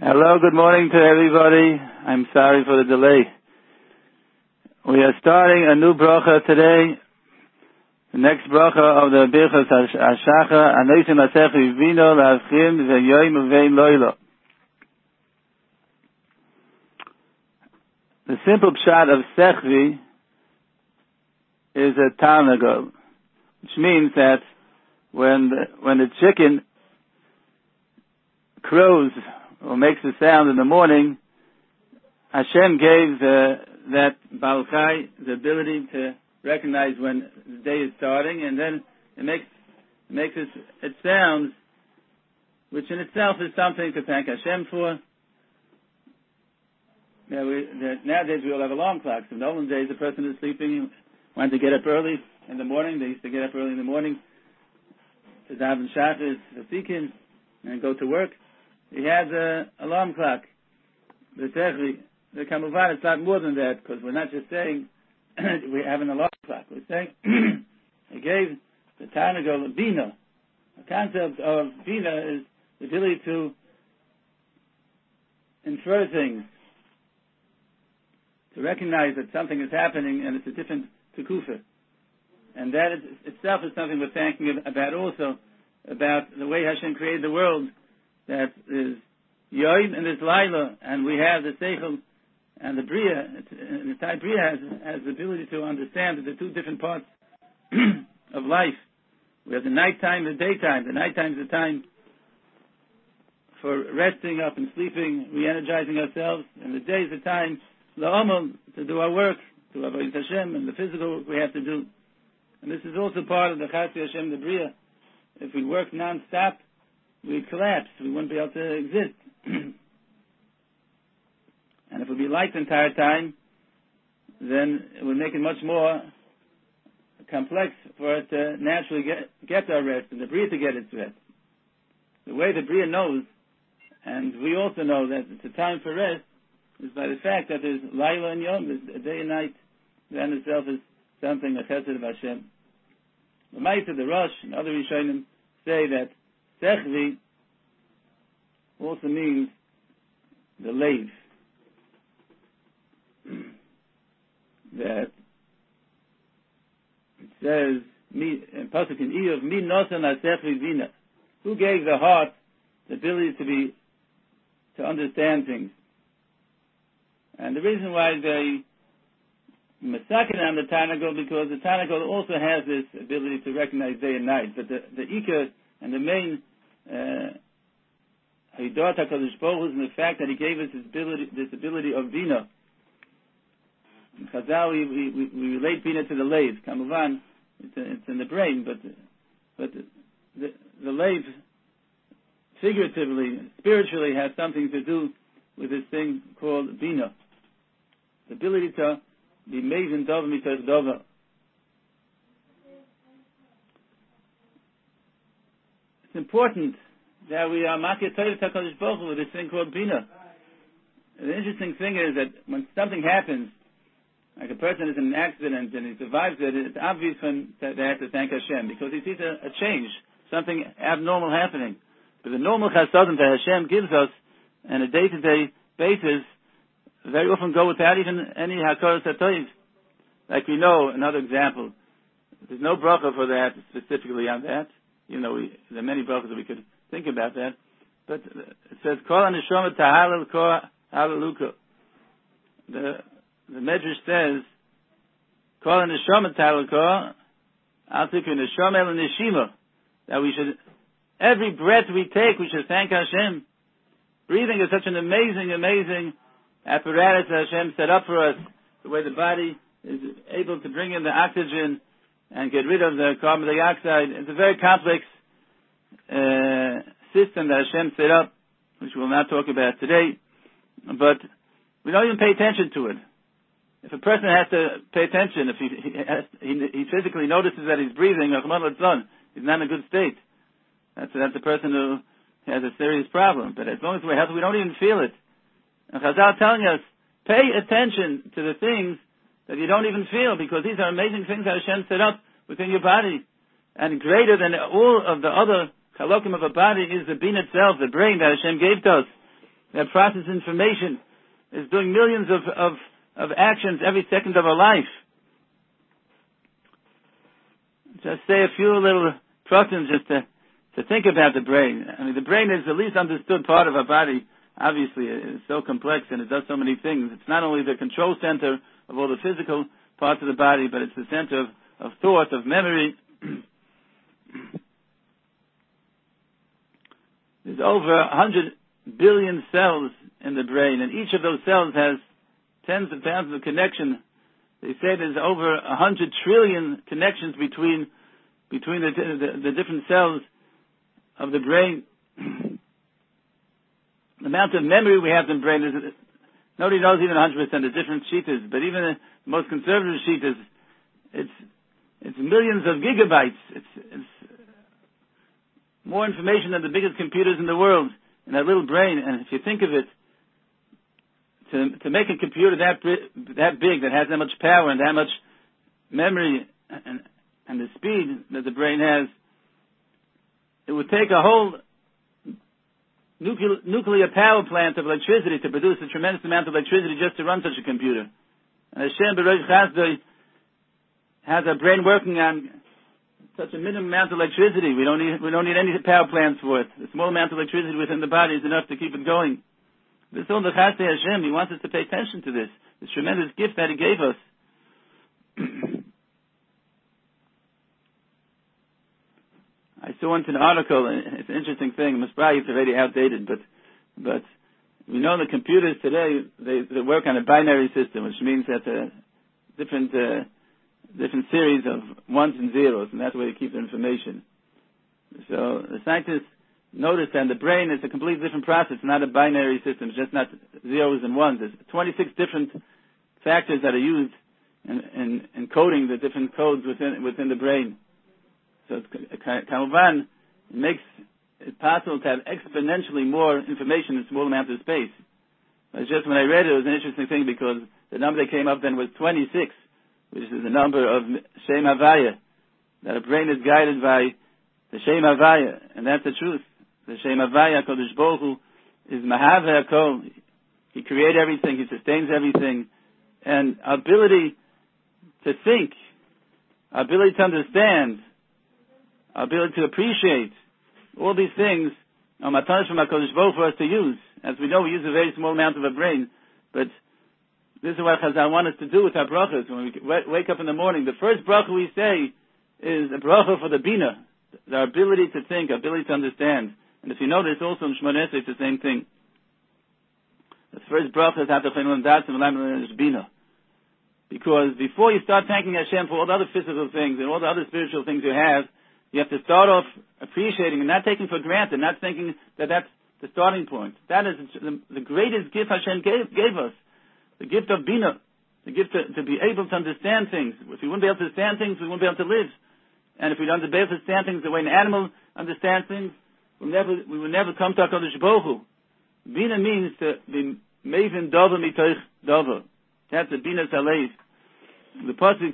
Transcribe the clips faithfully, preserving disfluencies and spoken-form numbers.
Hello, good morning to everybody. I'm sorry for the delay. We are starting a new bracha today. The next bracha of the Birchas HaShachar, Anosim Asechi Vino L'Avchim V'Yoyim V'Vein Loilo. The simple pshat of Sechvi is a tarnagol, which means that when the, when the chicken crows or makes a sound in the morning, Hashem gave the, that Baal Chai the ability to recognize when the day is starting, and then it makes it makes it, it sounds, which in itself is something to thank Hashem for. Yeah, we, the, nowadays we all have alarm clocks. In the olden days, a person is sleeping, wanted to get up early in the morning. They used to get up early in the morning to daven shachris, v'sikin, and go to work. He has a alarm clock. The Sechvi, the Kamuvan, it's not more than that, because we're not just saying we have an alarm clock. We're saying he gave the Tarnagol Bina. The concept of Bina is the ability to infer things, to recognize that something is happening and it's a different Tekufa. And that is, itself is something we're thinking about also, about the way Hashem created the world. That is Yoim and there's Laila, and we have the Seichel and the Bria, and the Thai Bria has, has the ability to understand that the two different parts of life. We have the nighttime and the daytime. The nighttime is the time for resting up and sleeping, re-energizing ourselves, and the day is the time la'amal, to do our work, to avoid Hashem, and the physical work we have to do. And this is also part of the Chassi Hashem, the Bria. If we work non-stop, we'd collapse. We wouldn't be able to exist. And if it would be light the entire time, then it would make it much more complex for us to naturally get, get our rest and the Bria to get its rest. The way the Bria knows, and we also know that it's a time for rest, is by the fact that there's Laila and Yom, there's a day and night. That in itself is something, a chesed of Hashem. The Ma'aseh, the Rosh, and other Rishonim say that Sechvi also means the lave. That it says, in Pasuk in Iyov, Mi nosan ha-sechvi vina. Who gave the heart the ability to be, to understand things? And the reason why they masakin on the Tanakh, because the Tanakh also has this ability to recognize day and night. But the, the Ikar and the main Haidat HaKadosh Baruch Hu is in the fact that he gave us this ability, this ability of Bina. In Chazal, we, we, we relate Bina to the Lev. Kamuvan, it's, it's in the brain, but but the, the Lev, figuratively, spiritually, has something to do with this thing called Bina. The ability to be Maven Dov Mitoch Dova. It's important that we are Makir Torah HaKadosh Baruch Hu with this thing called Bina. The interesting thing is that when something happens, like a person is in an accident and he survives it, it's obvious when they have to thank Hashem because he sees a, a change, something abnormal happening. But the normal chasadim that Hashem gives us on a day-to-day basis very often go without even any hakoros hatoiv. Like we know, another example, there's no bracha for that specifically on that. You know, we, there are many brachas that we could think about that. But it says, Kol ha-neshama tahalel kol haleluka. The, the Medrash says, Kol ha-neshama tahalel kol al tikru neshama el neshima. That we should, every breath we take, we should thank Hashem. Breathing is such an amazing, amazing apparatus that Hashem set up for us. The way the body is able to bring in the oxygen and get rid of the carbon dioxide. It's a very complex uh, system that Hashem set up, which we'll not talk about today. But we don't even pay attention to it. If a person has to pay attention, if he he, has, he, he physically notices that he's breathing, he's not in a good state. That's that's a person who has a serious problem. But as long as we're healthy, we don't even feel it. And Chazal telling us, pay attention to the things that you don't even feel, because these are amazing things that Hashem set up within your body. And greater than all of the other halakim of a body is the being itself, the brain that Hashem gave to us. that processes information, is doing millions of, of, of actions every second of our life. Just say a few little questions just to, to think about the brain. I mean, the brain is the least understood part of our body. Obviously, it's so complex and it does so many things. It's not only the control center of all the physical parts of the body, but it's the center of, of thought, of memory. There's over one hundred billion cells in the brain, and each of those cells has tens of thousands of connections. They say there's over one hundred trillion connections between between the, the, the different cells of the brain. The amount of memory we have in the brain is, nobody knows even one hundred percent. There's different sheetas, but even the most conservative sheetas, it's it's millions of gigabytes. It's it's more information than the biggest computers in the world in that little brain. And if you think of it, to to make a computer that that big, that has that much power and that much memory and and the speed that the brain has, it would take a whole nuclear, nuclear power plant of electricity to produce a tremendous amount of electricity just to run such a computer. And Hashem Baruch Chasdoi has our brain working on such a minimum amount of electricity. We don't need we don't need any power plants for it. The small amount of electricity within the body is enough to keep it going. This is all the Chasdei Hashem. He wants us to pay attention to this. This tremendous gift that He gave us. I saw into an article, it's an interesting thing, it's probably already outdated, but but we know the computers today, they, they work on a binary system, which means that uh, different uh, different series of ones and zeros, and that's where you keep the information. So the scientists noticed that the brain is a completely different process, not a binary system, it's just not zeros and ones. There's twenty-six different factors that are used in, in, in coding the different codes within within the brain. So Kamuvan makes it possible to have exponentially more information in a small amount of space. It's just when I read it, it was an interesting thing because the number that came up then was twenty-six, which is the number of Shem Havaya, that a brain is guided by the Shem Havaya, and that's the truth. The Shem Havaya, Kodesh Baruch Hu, is Mahava Hakol. He created everything, He sustains everything, and our ability to think, our ability to understand, our ability to appreciate all these things are matanos from HaKadosh Baruch Hu for us to use. As we know, we use a very small amount of our brain, but this is what Chazal want us to do with our brachas. When we wake up in the morning, the first bracha we say is a bracha for the bina, our ability to think, our ability to understand. And if you notice, also in Shmoneh Esrei, it's the same thing. The first bracha is Hata Chaynu L'Das and bina. Because before you start thanking Hashem for all the other physical things and all the other spiritual things you have, you have to start off appreciating and not taking for granted, not thinking that that's the starting point. That is the, the greatest gift Hashem gave, gave us. The gift of Bina. The gift to, to be able to understand things. If we wouldn't be able to understand things, we wouldn't be able to live. And if we don't be able to understand things the way an animal understands things, we'll never, we will never come to HaKadosh Baruch Hu. Bina means to be Mevin Dover Mitoich Dover. That's the Bina Salev. The Pasuk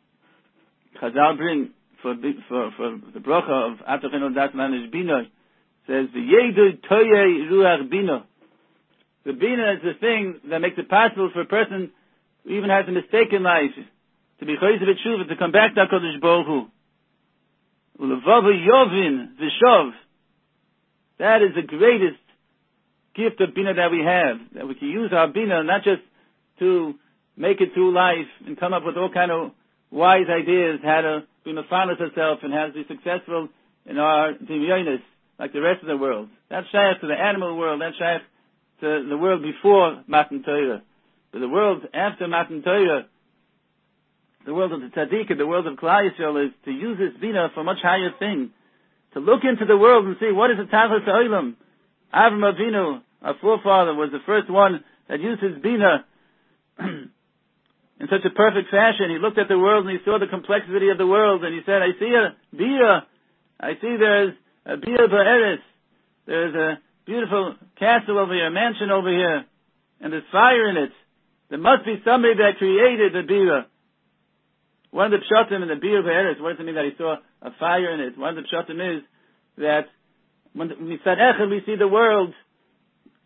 Chazal bring for for for the bracha of Hata Chaynu L'Das and Bina says the Yedu Toyei Ruach Bina. The Bina is the thing that makes it possible for a person who even has a mistake in life to be Chayz V'Tshuva, to come back to HaKadosh Baruch Hu. Ulevavu Yovin V'Shov. That is the greatest gift of Bina that we have, that we can use our Bina not just to make it through life and come up with all kind of wise ideas, how to be mefanos herself and how to be successful in our dimyonis, like the rest of the world. That's shaykh to the animal world, that's shaykh to the world before Matan Torah. But the world after Matan Torah, the world of the Tzaddik, the world of Klal Yisrael, is to use this Bina for a much higher thing. To look into the world and see what is the Tachlis HaOlam. Avram Avinu, our forefather, was the first one that used his Bina in such a perfect fashion. He looked at the world and he saw the complexity of the world and he said, I see a Bia. I see there's a Bia Ba'eretz. There's a beautiful castle over here, a mansion over here, and there's fire in it. There must be somebody that created the Bia. One of the pshatim in the Bia Ba'eretz, what does it mean that he saw a fire in it? One of the pshatim is that when we said Echad, we see the world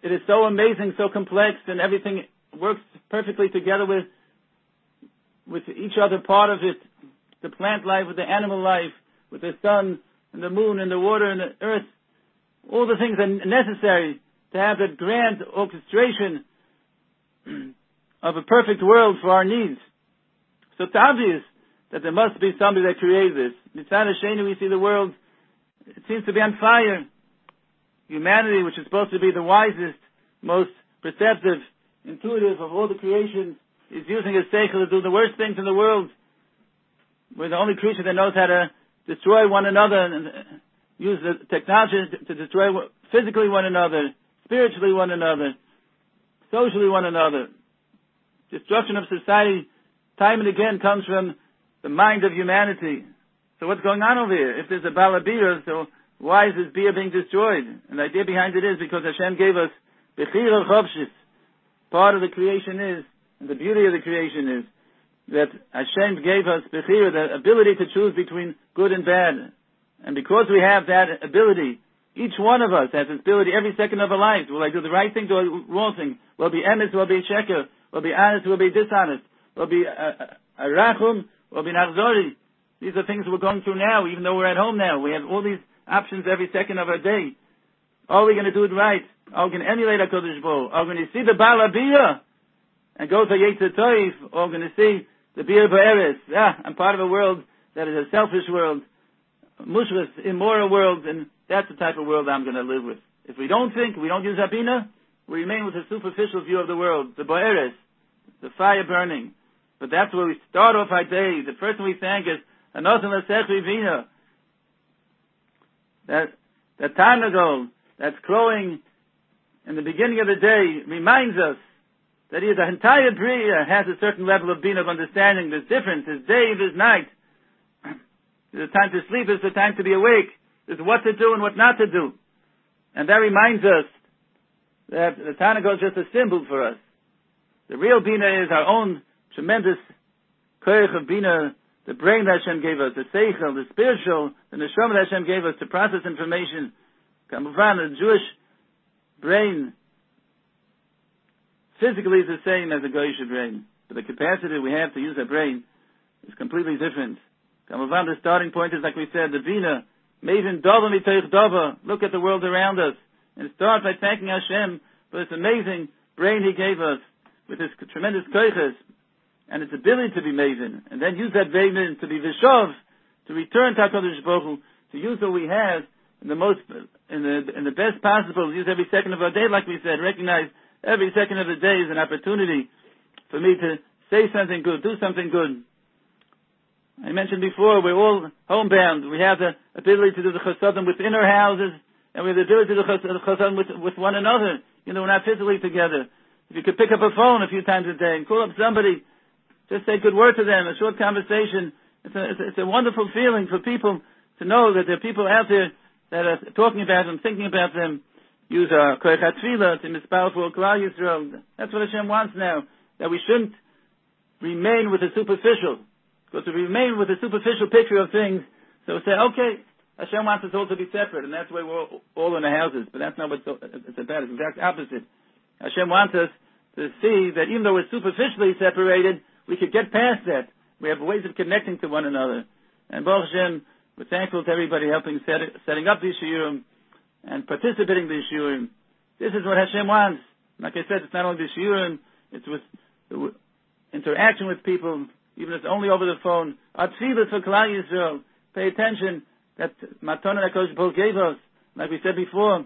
it is so amazing, so complex, and everything works perfectly together with with each other part of it. The plant life with the animal life, with the sun and the moon and the water and the earth. All the things are necessary to have that grand orchestration of a perfect world for our needs. So it's obvious that there must be somebody that created this. Mitzvah Sheni, we see the world, it seems to be on fire. Humanity, which is supposed to be the wisest, most perceptive, intuitive of all the creations, is using his seichel to do the worst things in the world. We're the only creature that knows how to destroy one another and use the technology to destroy physically one another, spiritually one another, socially one another. Destruction of society, time and again, comes from the mind of humanity. So what's going on over here? If there's a balabira, so why is this beer being destroyed? And the idea behind it is because Hashem gave us bechira chovshis. Part of the creation is, and the beauty of the creation is, that Hashem gave us bechira, the ability to choose between good and bad. And because we have that ability, each one of us has this ability every second of our lives. Will I do the right thing, do the wrong thing? Will I be emes, will I be sheker? Will I be honest, will I be dishonest? Will I be a, a, a rachum, will I be nachzori? These are things we're going through now, even though we're at home now. We have all these options every second of our day. Are we going to do it right? Are we going to emulate HaKadosh Baruch Hu? Are we going to see the Baal HaBiyah and go to Yetzer Toif? Or are we going to see the Biyah Ba'eres? Yeah, I'm part of a world that is a selfish world, a mushras, immoral world, and that's the type of world I'm going to live with. If we don't think, we don't use Abina, we remain with a superficial view of the world, the Ba'eres, the fire burning. But that's where we start off our day. The first thing we thank is Anosan L'Sech Vivina. That, that Tarnagol that's crowing in the beginning of the day reminds us that the entire Bria has a certain level of being of understanding. There's difference. There's day, there's night. There's a time to sleep, there's a time to be awake. There's what to do and what not to do. And that reminds us that the Tarnagol is just a symbol for us. The real Bina is our own tremendous koyach of Bina, the brain that Hashem gave us, the seichel, the spiritual, the neshama that Hashem gave us to process information. Kamuvan, the Jewish brain physically is the same as a Goyish brain, but the capacity we have to use our brain is completely different. Kamuvan, the starting point is, like we said, the Bina, Mevin Dova Miteich Dova. Look at the world around us and start by thanking Hashem for this amazing brain He gave us with His tremendous koyches and its ability to be Mevin, and then use that Mevin to be Vishov, to return to HaKadosh Baruch Hu, to use what we have in the most, in the in the best possible, use every second of our day, like we said, recognize every second of the day is an opportunity for me to say something good, do something good. I mentioned before, we're all homebound. We have the ability to do the chasadim within our houses, and we have the ability to do the chasadim with, with one another. You know, we're not physically together. If you could pick up a phone a few times a day and call up somebody, just say a good word to them, a short conversation. It's a, it's a, it's a wonderful feeling for people to know that there are people out there that are talking about them, thinking about them. Use our koyach hatfila to mispal for Klal Yisrael. That's what Hashem wants now, that we shouldn't remain with the superficial. Because if we remain with a superficial picture of things, so we say, okay, Hashem wants us all to be separate, and that's why we're all, all in the houses. But that's not what it's about. It's the exact opposite. Hashem wants us to see that even though we're superficially separated, we could get past that. We have ways of connecting to one another. And Baruch Hashem, we're thankful to everybody helping set, setting up these shiurim and participating in these shiurim. This is what Hashem wants. Like I said, it's not only the shiurim, it's with the interaction with people, even if it's only over the phone. Our tefillah for Klal Yisrael. Pay attention that Matana HaKadosh Baruch Hu gave us. Like we said before,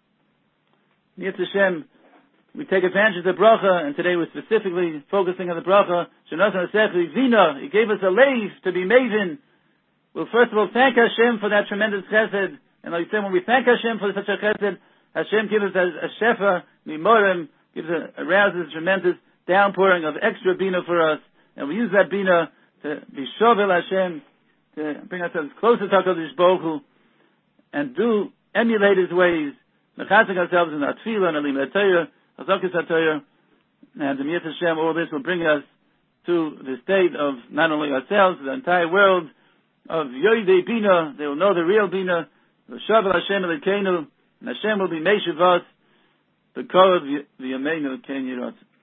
Yetz Hashem, we take advantage of the bracha, and today we're specifically focusing on the bracha. Shenosan Asech Vina. He gave us a leif to be maven. Well, first of all, thank Hashem for that tremendous chesed. And like I said, when we thank Hashem for such a chesed, Hashem gives us a, a shefa, mimorim, gives a, arouses a tremendous downpouring of extra bina for us. And we use that bina to be shovel Hashem, to bring ourselves closer to HaKadosh Baruch Hu, and do emulate His ways, mechazik ourselves in our tefillah and alim l'Torah, hazakis HaTorah, and the Yetz Hashem, all this will bring us to the state of not only ourselves, the entire world, of Yoidei Bina. They will know the real Bina, V'shavel Hashem Elokeinu, and Hashem will be Meishiv us, the Korov v'yameinu ken yirat.